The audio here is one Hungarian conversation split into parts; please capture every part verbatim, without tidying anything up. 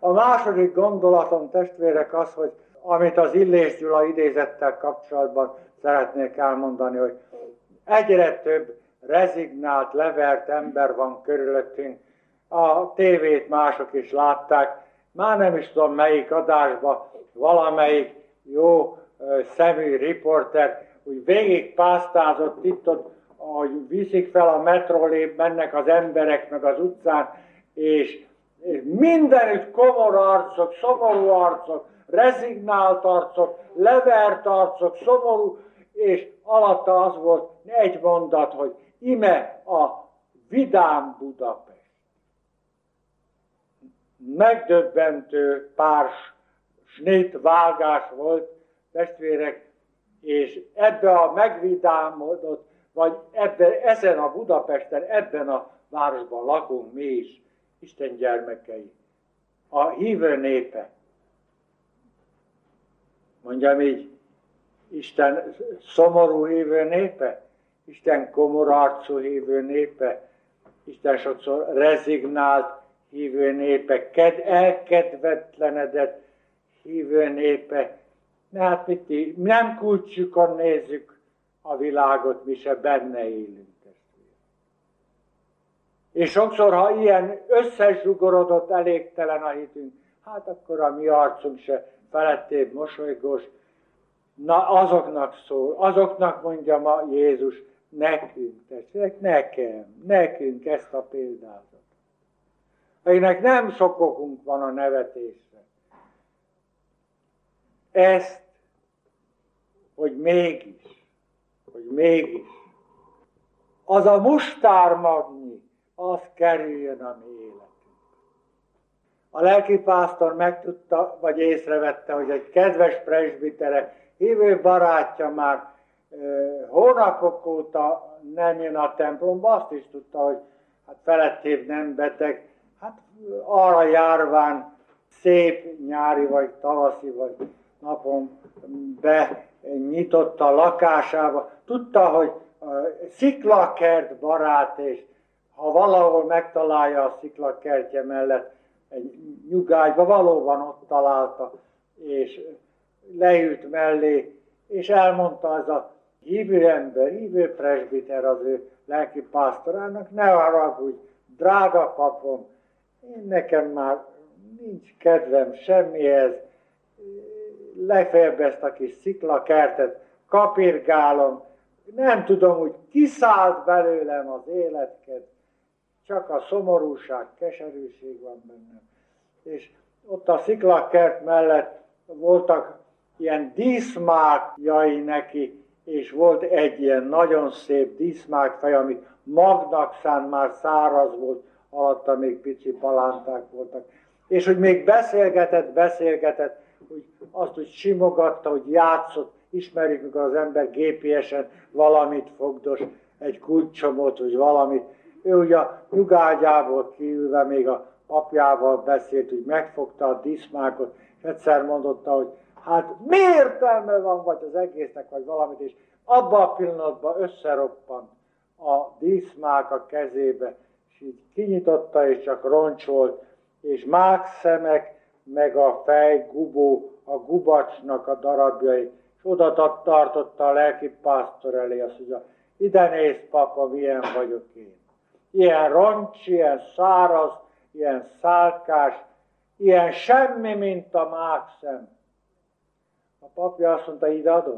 A második gondolatom, testvérek, az, hogy amit az Illés Gyula idézettel kapcsolatban szeretnék elmondani, hogy egyre több rezignált, levert ember van körülöttünk. A tévét mások is látták. Már nem is tudom melyik adásban valamelyik jó szemű riporter úgy végig pásztázott itt, ott, ahogy viszik fel a metrólép, mennek az emberek meg az utcán, és, és mindenütt komor arcok, szomorú arcok, rezignált arcok, levert arcok, szomorú, és alatta az volt egy mondat, hogy ime a vidám Budapest. Megdöbbentő pár snit vágás volt, testvérek, és ebbe a megvidámodott, vagy ebbe, ezen a Budapesten, ebben a városban lakunk mi is, Isten gyermekei, a hívő népe. Mondjam így, Isten szomorú hívő népe, Isten komorarcú hívő népe, Isten sokszor rezignált hívő népe, ked, elkedvetlenedett hívő népe. Hát mit, nem kulcsukon nézzük a világot, mi se benne élünk. És sokszor, ha ilyen összezsugorodott, elégtelen a hitünk, hát akkor a mi arcunk se felettébb mosolygós. Na azoknak szól, azoknak mondja ma Jézus, nekünk, testvérek, nekem, nekünk ezt a példázatot. Akinek nem sok okunk van a nevetésre. Ezt, hogy mégis, hogy mégis, az a mustármagnyi, az kerüljön a mi életünk. A lelkipásztor megtudta, vagy észrevette, hogy egy kedves presbitere, hívő barátja már e, hónapok óta nem jön a templomba, azt is tudta, hogy hát felettébb nem beteg, hát arra járván szép nyári vagy tavaszi vagy napon benyitotta a lakásába. Tudta, hogy sziklakert barát, és ha valahol megtalálja a sziklakertje mellett egy nyugágyba, valóban ott találta, és leült mellé, és elmondta az a hívő ember, hívő presbiter az ő lelkipásztorának, ne haragudj, drága papom, én nekem már nincs kedvem semmihez, legfeljebb ezt a kis sziklakertet kapirgálom, nem tudom, hogy kiszállt belőlem az életket, csak a szomorúság, keserűség van bennem. És ott a sziklakert mellett voltak ilyen díszmákjai neki, és volt egy ilyen nagyon szép díszmákfej, amit magnak szánt, már száraz volt, alatta még pici palánták voltak. És hogy még beszélgetett, beszélgetett, hogy azt úgy simogatta, hogy játszott, ismerjük, mikor az ember gé pé esen valamit fogdos, egy kulcsomot, vagy valamit. Ő ugye a nyugágyából kiülve még a apjával beszélt, hogy megfogta a díszmákot, és egyszer mondotta, hogy hát mi értelme van, vagy az egésznek, vagy valamit, és abban a pillanatban összeroppant a díszmák a kezébe, és így kinyitotta, és csak roncsolt, és mákszemek, meg a fej, gubó, a gubacsnak a darabjai, és oda tartotta a lelkipásztor elé, azt mondja, ide nézd, papa, milyen vagyok én. Ilyen roncs, ilyen száraz, ilyen szálkás, ilyen semmi, mint a mákszem. A papja azt mondta, ide adod?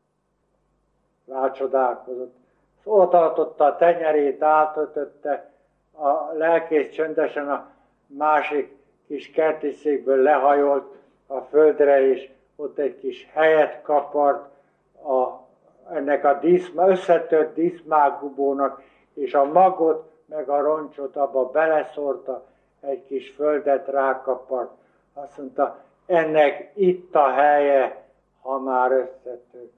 Rácsodálkozott. Szóval tartotta a tenyerét, átöltötte, a lelkész csöndesen a másik kis kertiszékből lehajolt a földre, és ott egy kis helyet kapart a, ennek a díszma, összetört díszmákgubónak, és a magot meg a roncsot abba beleszórta, egy kis földet rákapart. Azt mondta, ennek itt a helye, ha már összetört.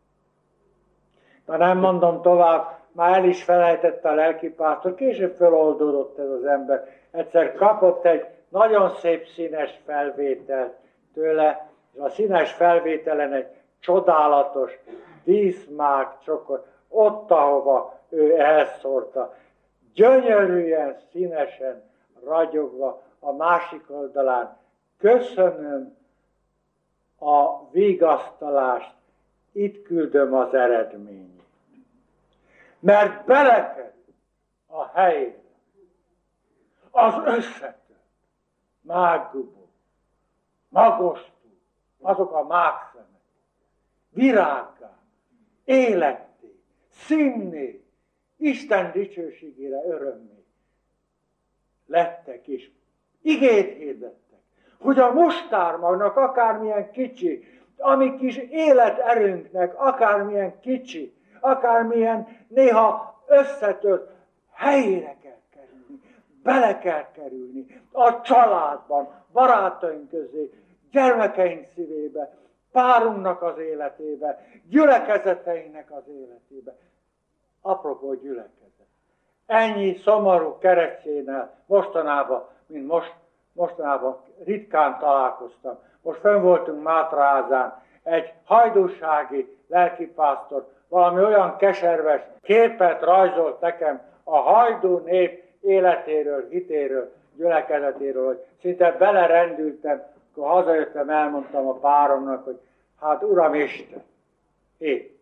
Na nem mondom tovább, már el is felejtette a lelkipásztor, később feloldódott ez az ember. Egyszer kapott egy nagyon szép színes felvételt tőle, és a színes felvételen egy csodálatos díszmák csokor, ott, ahova ő elszórta, gyönyörűen, színesen, ragyogva, a másik oldalán köszönöm a vigasztalást, itt küldöm az eredményt. Mert belekerül a helyére az összetört, mággubó, magostú, azok a mágszemek, virággá, életté, színné, Isten dicsőségére, örömmé lettek, és igét hirdettek, hogy a mustármagnak akármilyen kicsi, ami kis életerőnknek akármilyen kicsi, akármilyen néha összetört, helyére kell kerülni, bele kell kerülni a családban, barátaink közé, gyermekeink szívébe, párunknak az életébe, gyülekezeteinknek az életébe. Apropó gyülekezet. Ennyi szomorú keresztjénnel mostanában, mint most, mostanában ritkán találkoztam. Most fönn voltunk Mátraházán, egy hajdúsági lelkipásztor valami olyan keserves képet rajzolt nekem a hajdú nép életéről, hitéről, gyülekezetéről, hogy szinte belerendültem, akkor hazajöttem, elmondtam a páromnak, hogy hát Uram Isten, én.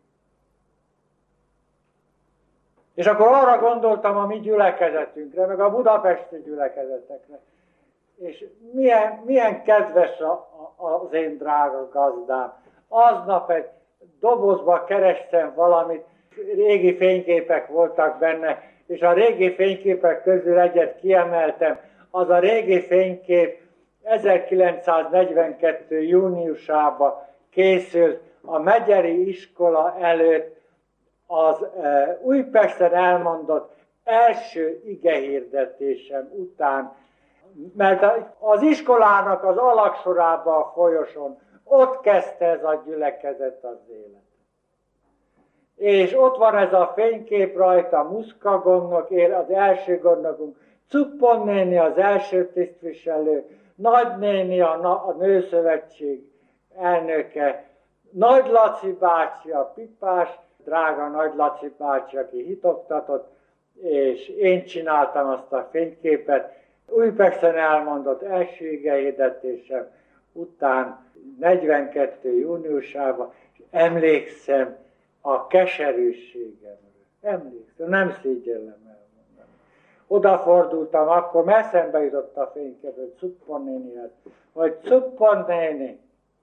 És akkor arra gondoltam a mi gyülekezetünkre, meg a budapesti gyülekezetekre. És milyen, milyen kedves a, a, az én drága gazdám. Aznap egy dobozba kerestem valamit, régi fényképek voltak benne, és a régi fényképek közül egyet kiemeltem. Az a régi fénykép ezerkilencszáznegyvenkettő júniusában készült a Megyeri iskola előtt, az e, Újpesten elmondott első igehirdetésem után, mert az iskolának az alagsorában a folyoson ott kezdte ez a gyülekezet az élet. És ott van ez a fénykép rajta, Muszka gondnok, az első gondnokunk, Cuppon néni az első tisztviselő, Nagynéni a, a Nőszövetség elnöke, Nagy Laci bácsi, a pipás, drága Nagy Laci bácsi, aki hitoktatott, és én csináltam azt a fényképet. Újpesten elmondott első igehirdetésem után negyvenkettő júniusában, és emlékszem a keserűségemről. Emlékszem, nem szégyellem elmondani. Odafordultam, akkor eszembe jutott a fénykép, hogy Cuppon nénihez, hogy Cuppon néni,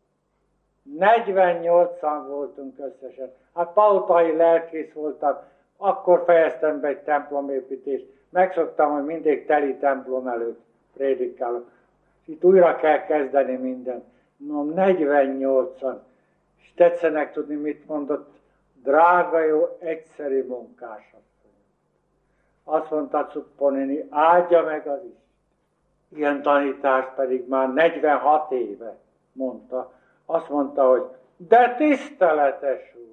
negyvennyolcan voltunk összesen. Hát pautai lelkész voltak, akkor fejeztem be egy templomépítést. Megszoktam, hogy mindig teli templom előtt prédikálok. Itt újra kell kezdeni mindent. No, negyvennyolcan. És tetszenek tudni, mit mondott? Drága jó, egyszerű munkásasszony. Azt mondta Cuppon néni, áldja meg az Isten. Ilyen tanítás pedig már negyvenhat éve mondta. Azt mondta, hogy de tiszteletes úr,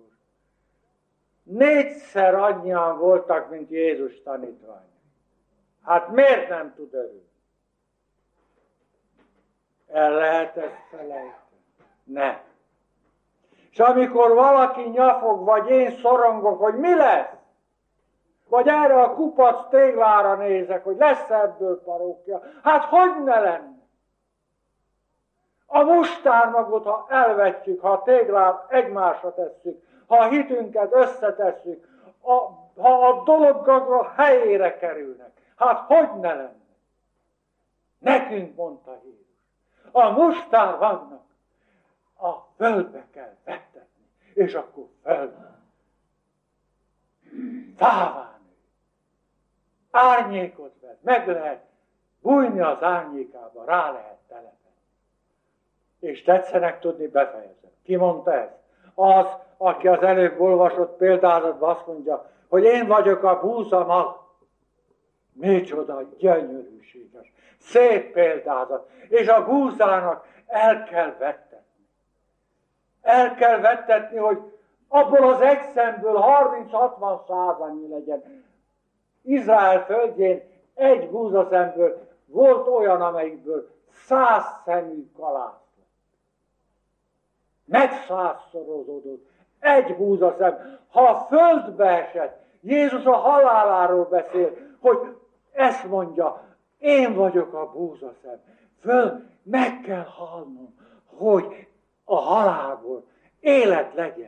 négyszer annyian voltak, mint Jézus tanítvány. Hát miért nem tud örülni? El lehet ezt felejteni? Ne. És amikor valaki nyafog, vagy én szorongok, hogy mi lesz? Vagy erre a kupac téglára nézek, hogy lesz ebből parókja. Hát hogy ne lenne? A mustármagot, ha elvetjük, ha a téglát egymásra tesszük, ha a hitünket összetesszük, a, ha a dolgok a helyére kerülnek, hát hogy ne lenne? Nekünk mondta Jézus, a mustármagnak a földbe kell vettetni, és akkor földbe. Fává nő. Árnyékot vett, meg lehet bújni az árnyékába, rá lehet telepedni. És tetszenek tudni, befejezem. Ki mondta ezt? Az, aki az előbb olvasott példázatban azt mondja, hogy én vagyok a búzamag. Micsoda gyönyörűséges, szép példázat. És a búzának el kell vettetni. El kell vettetni, hogy abból az egy szemből harminc-hatvan százannyi legyen. Izrael földjén egy búzaszemből volt olyan, amelyikből száz szemű kalász. Megszázszorozódott. Egy búzaszem. Ha a földbe esett, Jézus a haláláról beszél, hogy ezt mondja, én vagyok a búzaszem. föl meg kell halnom, hogy a halálból élet legyen.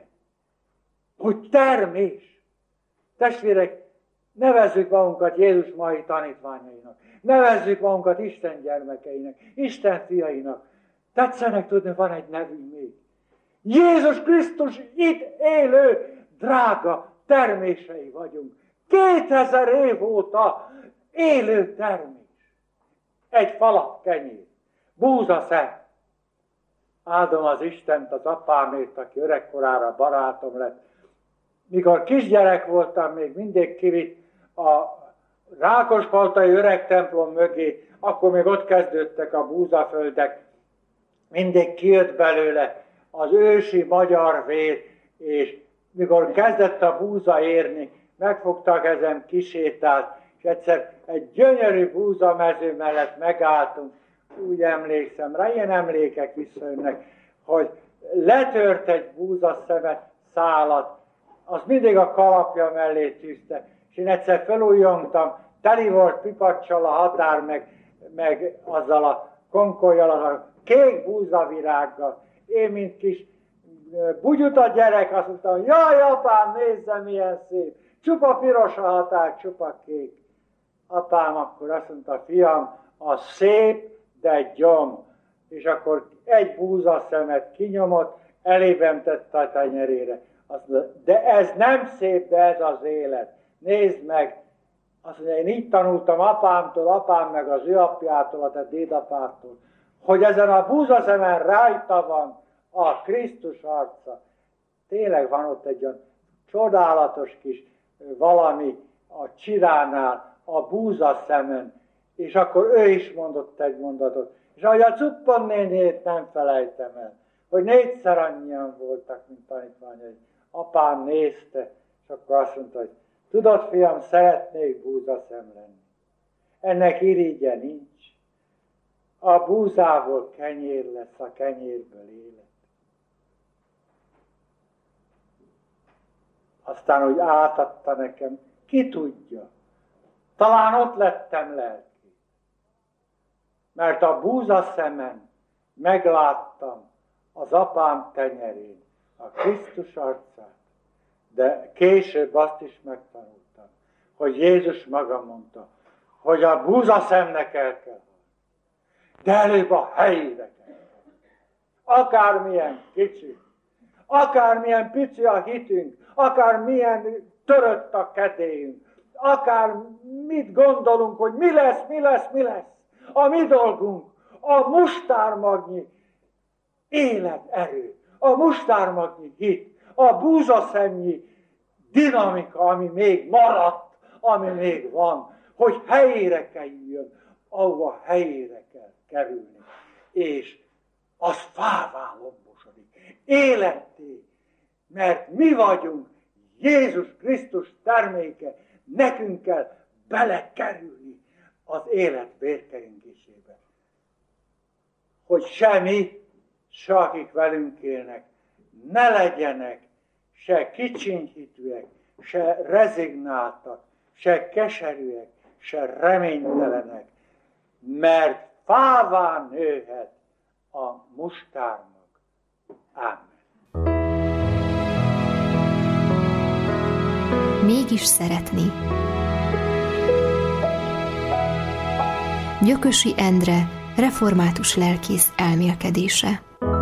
Hogy termés. Testvérek, nevezzük magunkat Jézus mai tanítványainak. Nevezzük magunkat Isten gyermekeinek, Isten fiainak. Tetszenek tudni, van egy nevünk még. Jézus Krisztus itt élő, drága termései vagyunk. Kétezer év óta élő termés. Egy falat kenyér, búzaszem. Áldom az Istent, az apámért, aki öregkorára barátom lett. Mikor kisgyerek voltam, még mindig kivitt a Rákospaltai öreg templom mögé, akkor még ott kezdődtek a búzaföldek. Mindig kijött belőle az ősi magyar vér, és mikor kezdett a búza érni, megfogta a kezem, kisétált, és egyszer egy gyönyörű búzamező mellett megálltunk, úgy emlékszem rá, ilyen emlékek visszajönnek, hogy letört egy búzaszemet, szálat, azt mindig a kalapja mellé tűzte, és én egyszer felújjongtam, teli volt pipacsal a határ, meg, meg azzal a konkollyal, a kék búzavirággal. Én, mint kis bugyuta gyerek, azt mondtam, jaj, apám, nézze, milyen szép, csupa piros a határ, csupa kék. Apám akkor azt mondta, fiam, a szép, de gyom. És akkor egy búzaszemet kinyomott, elében tette a tenyerére. Azt mondta, de ez nem szép, de ez az élet. Nézd meg! Azt mondja, én így tanultam apámtól, apám meg az ő apjától, a te dédapától, hogy ezen a búzaszemen rajta van a Krisztus arca. Tényleg van ott egy olyan csodálatos kis valami a csiránál, a búzaszemen, és akkor ő is mondott egy mondatot. És ahogy a Cuppan nénét nem felejtem el, hogy négyszer annyian voltak, mint tanítványai. Apám nézte, és akkor azt mondta, hogy tudod, fiam, szeretnék búzaszem lenni. Ennek irigye nincs. A búzából kenyér lesz, a kenyérből élet. Aztán úgy átadta nekem, ki tudja, talán ott lettem lelki. Mert a búzaszemen megláttam az apám tenyerén a Krisztus arcát, de később azt is megtanultam, hogy Jézus maga mondta, hogy a búzaszemnek el kell halni, de előbb a helyére kell halni. Akármilyen kicsi, akármilyen pici a hitünk, akármilyen törött a kedélyünk, akár mit gondolunk, hogy mi lesz, mi lesz, mi lesz. A mi dolgunk, a mustármagnyi életerő, a mustármagnyi hit, a búzaszemnyi dinamika, ami még maradt, ami még van, hogy helyére kerüljön, ahova helyére kell kerülni. És az fává lombosodik, életté, mert mi vagyunk Jézus Krisztus terméke, nekünk kell belekerülni az élet vérkeringésébe. Hogy semmi, se akik velünk élnek, ne legyenek se kicsinyhitűek, se rezignáltak, se keserűek, se reménytelenek, mert fává nőhet a mustármag. Ámen. Mégis szeretni. Gyökösi Endre, református lelkész elmélkedése.